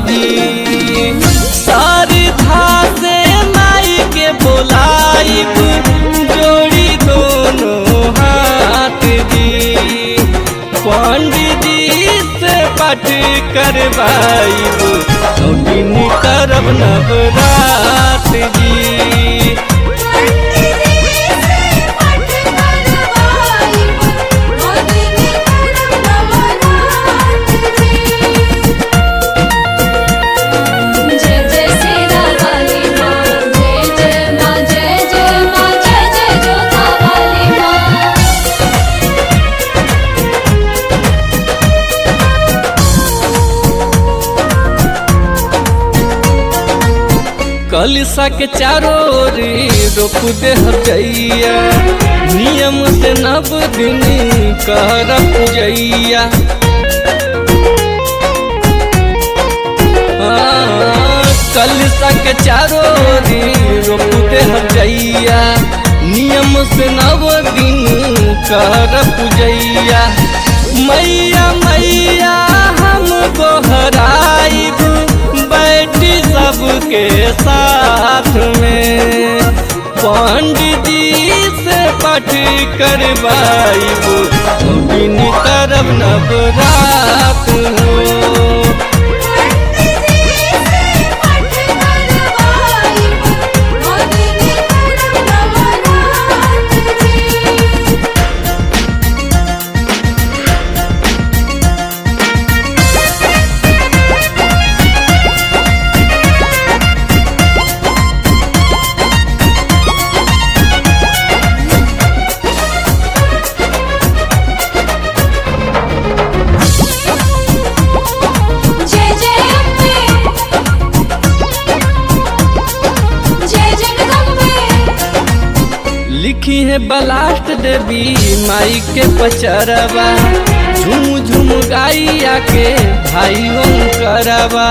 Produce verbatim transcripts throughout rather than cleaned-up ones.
जी। सारी धासे माई के बोलाइब जोड़ी दोनों हाथ जी। पंडित जी से पाठ करवाइब नौ दिन करब नवरात जी। कलसा के चारों ओरी रोप दे जइया, नियम से नव दिन कर पूजैया। कलसा के चारों ओरी रोप दे जइया, नियम से नव दिन कर पूजैया। मैया मैया हम गोहराइब बैठी सबके साथ में। पंडित जी से पाठ करवाइब बिन करब नवरात हो। लिखी है बलास्ट देवी माई के पचरवा, झूम झूम गाइया के भाई हम करवा।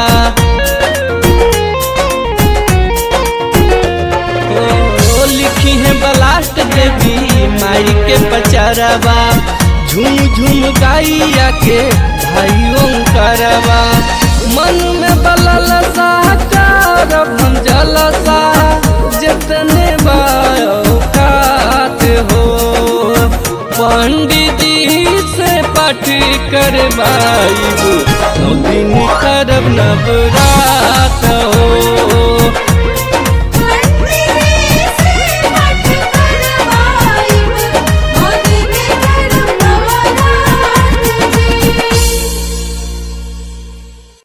ओ लिखी है बलास्ट देवी माई के पचरवा, झूम झूम गाइया के भाई हम करवा। मन में बललसा करब हम जलसा जितने बात हो। पंडित जी से पाठ करवाइब नौ दिन करब नवरात।